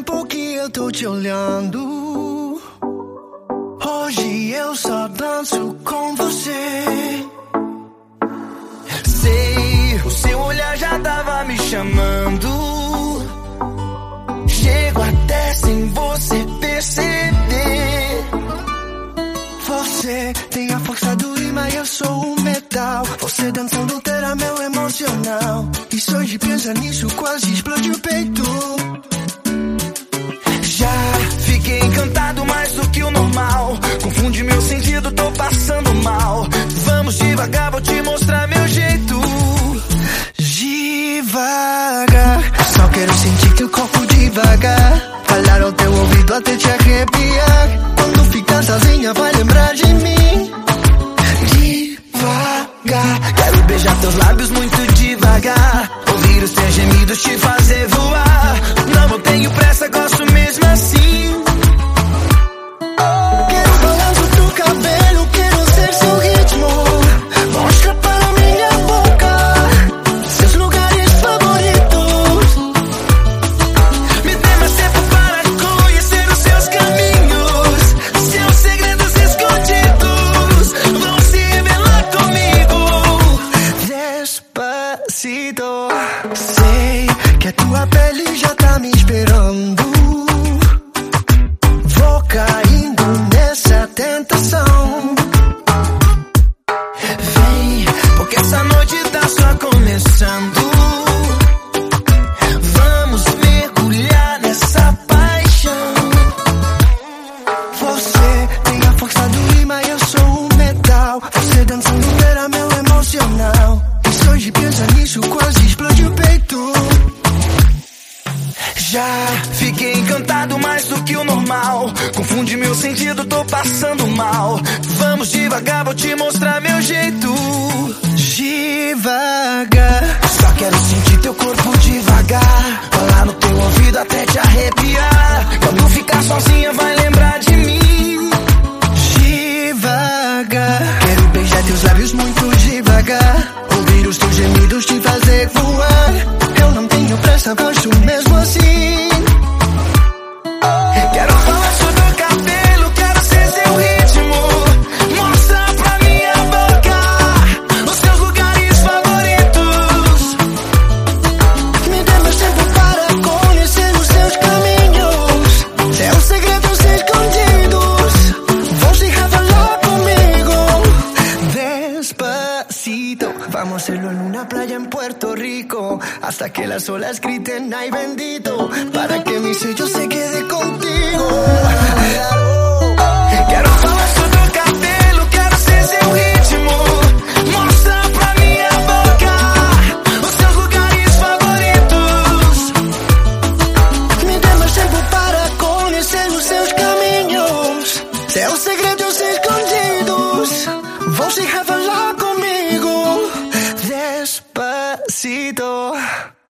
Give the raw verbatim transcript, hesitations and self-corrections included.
tempo que eu tô te olhando. Hoje eu só danço com você. Sei, o seu olhar já tava me chamando. Chego até sem você perceber. Você tem a força do imã e eu sou o metal. Você dançando terá meu emocional. E só de pensar nisso quase explode o peito. Já fiquei encantado mais do que o normal. Confunde meu sentido, tô passando mal. Vamos devagar, vou te mostrar meu jeito. Devagar, só quero sentir teu corpo devagar. Falar ao teu ouvido até te arrepiar. Quando ficar sozinha vai lembrar de mim. Devagar, quero beijar teus lábios muito devagar. Ouvir os teus gemidos te fazer voar. Não, não tenho pressa, gosto mesmo assim. Quero o balanço do cabelo, quero ser seu ritmo. Mostra para minha boca seus lugares favoritos. Me dê mais tempo para conhecer os seus caminhos. Seus segredos escondidos vão se revelar comigo. Despacito. Sei que a tua pele já tá me esperando. Vou caindo nessa tentação. Vem, porque essa noite tá só começando. Vamos mergulhar nessa paixão. Você tem a força do imã e eu sou o metal. Você dançando era meu emocional. E só de pensar nisso quase explode o peito. Já fiquei encantado mais do que o normal. Confunde meu sentido, tô passando mal. Vamos devagar, vou te mostrar meu jeito. Devagar, só quero sentir teu corpo devagar. Falar no teu ouvido até te arrepiar. Quando ficar sozinha vai lembrar de mim. Devagar, quero beijar teus lábios muito devagar. Ouvir os teus gemidos te fazer voar. Eu não tenho pressa, gosto mesmo assim. Quero falar sobre o cabelo, quero ser seu ritmo. Mostra pra minha boca os seus lugares favoritos. Me dê mais tempo para conhecer os seus caminhos. Seus segredos escondidos vão se revelar comigo. Despacito, vamos hacerlo en una playa en Puerto Rico. Hasta que las olas griten ay bendito, para que mi sello se quede contigo.